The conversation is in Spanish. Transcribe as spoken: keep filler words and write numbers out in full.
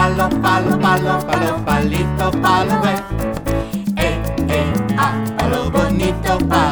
palo, palo, palo, palo, palito, palo, eh. Eh, eh, ah, palo bonito, palo.